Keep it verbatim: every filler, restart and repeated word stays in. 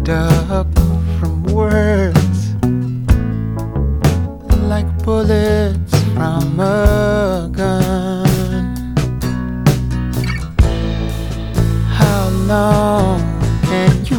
picked up from words like bullets from a gun. How long